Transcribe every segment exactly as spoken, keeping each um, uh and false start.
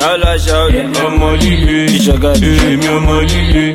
Nala shout, ọmọ líle, ìṣàgàdì, èmi ọmọ líle.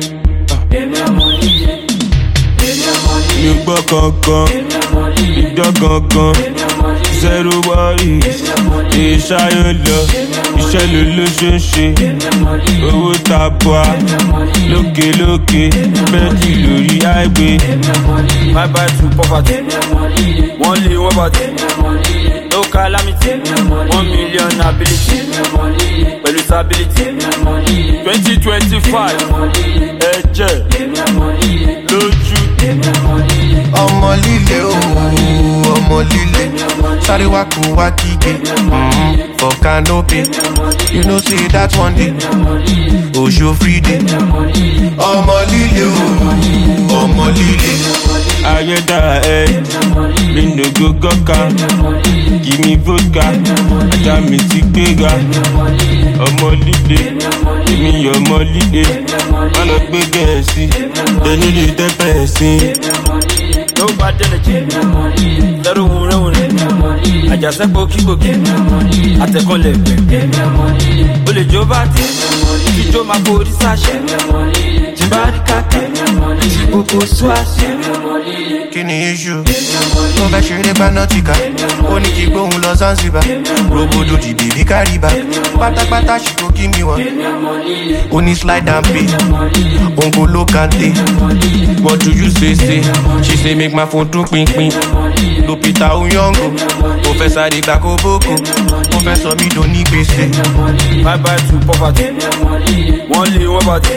Mi ò gbọ́ kankan, ìjọ kankan, zero worries, ìṣayọ̀ lọ, iṣẹ́ ló ló ṣe ń ṣe, owó tabua, lókè lókè, bẹ́ẹ̀dì lórí highway. My bad to poverty, wọ́n lé wọ́n bàtí, no calamity, one million ability, pẹ̀lú stability. Twenty twenty five, ẹ̀jẹ̀ lójú. Ọmọ líle ooo, ọmọ líle, sáré wá kó wá kígbe, for canopy, you know say that one day, Oṣó free day. Ọmọ líle ooo, ọmọ líle. Ayédà ẹ, mi no go gọ́ka, give me vodka, ajá mi ti gbéga. Ọmọ líle, èmi ọmọ líle, má lọ gbé gẹ̀ẹ́sì, ẹni lè tẹ́pẹ̀ sí. No bad energy, lẹ́rù wúrẹ́wúrẹ́, àjàsẹ́ gbòkígbòkí, àtẹ̀kọ́lẹ̀ gbẹ̀. O lè jó bàtí, jíjó máa forí sáṣẹ, jìbárí kàkẹ́, gbogbo swáṣẹ. Kí ni issue? Tó fẹ́ ṣeré Banatika, ó ní kí gbóhùn lọ Zanzibar. Robodo di baby carry back, pátápátá she go give me one. Ó ní slide and pay, Ongolo Kante. What do you say say? She say make my phone dún pínpín. Lupita Oyongo, Professor Adegba Koboko, Professor mi do ní gbèsè. Bye bye to poverty, wọ́n lé wọ́n bàtí.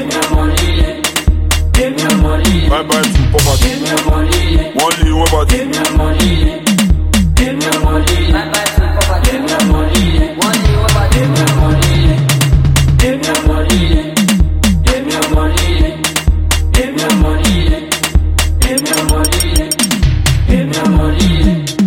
Bye bye to poverty, wọ́n lé wọ́n bàtí. Give me money, give me money, give me money.